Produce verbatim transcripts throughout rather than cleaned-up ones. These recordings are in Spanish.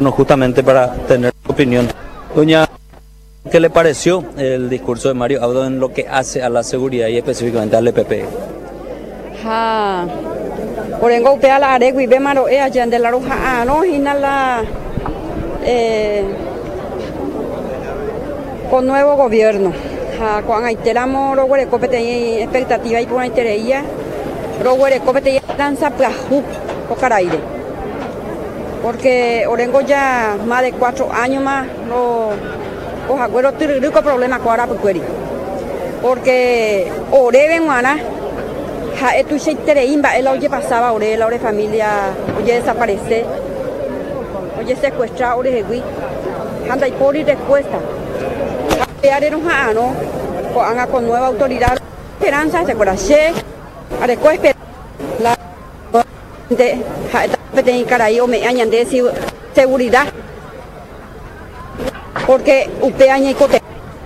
no, justamente para tener opinión. Doña, ¿qué le pareció el discurso de Mario Audo en lo que hace a la seguridad y específicamente al E P P? Ha, orengo upea la aregui be maro e allá de la roja no hina la eh, con nuevo gobierno. Ha, cuando aiteramo ro huere copete expectativa y por aitereía ro huere copete danza plajú cocaraire. Porque orengo ya más de cuatro años más no os acuerdo rico problema con ahora porque ore guana ja esto se intereimba el oye pasaba ore la ore familia oye desaparece oye secuestra ore hegui anda y por y respuesta peareron ja no con con nueva autoridad esperanza se coraje a después la de en Caraío me añaden de seguridad porque usted añade cote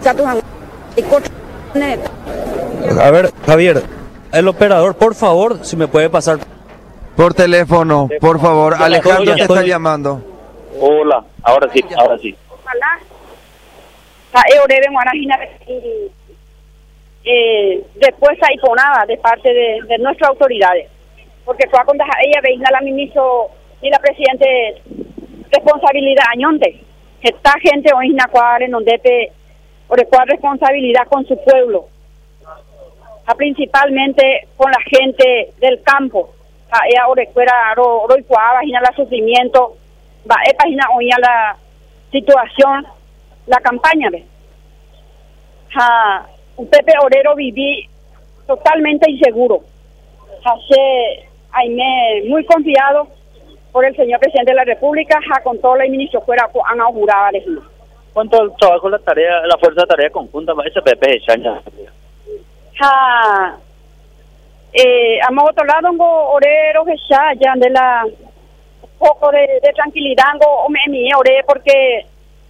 a ver, Javier, el operador, por favor, si me puede pasar por teléfono, por favor. Alejandro te está llamando. Hola, ahora sí, ahora sí. Eh, después hay nada de parte de, de nuestras autoridades, porque fue a contar ella veía la ministro y la presidente responsabilidad añonte esta gente hoy en la cual en donde te por cual responsabilidad con su pueblo, a principalmente con la gente del campo, a ella ahora fuera ro ro página la sufrimiento va a página hoy a la situación la campaña de a un Pepe Orero viví totalmente inseguro. Hace Aime muy confiado por el señor presidente de la República, ja, con todo el ministro fuera han augurado elegir. ¿Cuánto trabajo la tarea, la fuerza de tarea conjunta va ese Pepe de Chaña? Ja, eh, a otro lado ngo orero que ya de la poco de, de tranquilidad ngo o me mi ore porque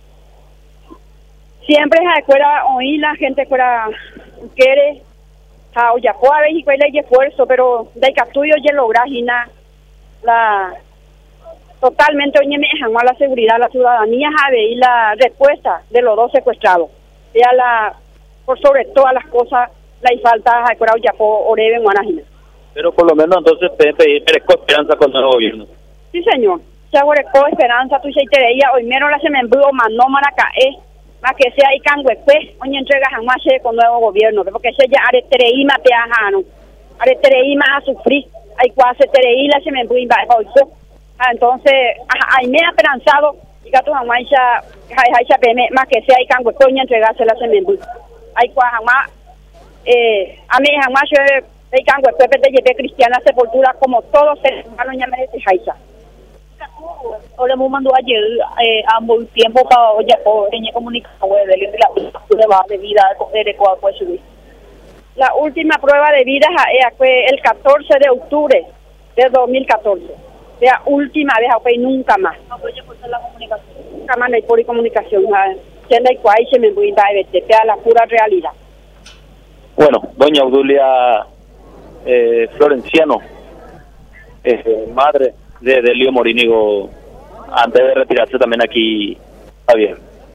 siempre ja fuera oír la gente fuera quiere ja o ya puede y cuál es esfuerzo pero de captuyo ya logra gina la totalmente oye me dejan la seguridad la ciudadanía sabe y la respuesta de los dos secuestrados ya la por sobre todas las cosas la y falta ja fuera ya po oreve guanajina. Pero por lo menos entonces pedir esperanza con el gobierno. Sí señor, se agregó esperanza tu se ella hoy menos la se me envió mandó maracae más que sea y canguepe oye entrega jamás con nuevo gobierno porque se ya are treima te ajano are treima a sufrir hay cuase treila se me envió hoy entonces hay me esperanzado y gato jamás ya hay ya peme más que sea y canguepe oye entregarse la se me envió hay cuase jamás eh a mí jamás yo hay canguepe te llevé cristiana sepultura como todos se hermanos ya me dice Jaisa. Ahora me mandó ayer eh, a muy tiempo para oye por tener comunicación de la prueba de vida de cuál puede subir. La última prueba de vida fue el catorce de octubre de dos mil catorce. La última vez fue nunca más. No puede cortar la comunicación. Nunca más no hay por comunicación. Siendo el cual se me voy a ver a la pura realidad. Bueno, doña Obdulia eh, Florenciano, eh, madre de Delio Morínigo, antes de retirarse también aquí, Javier.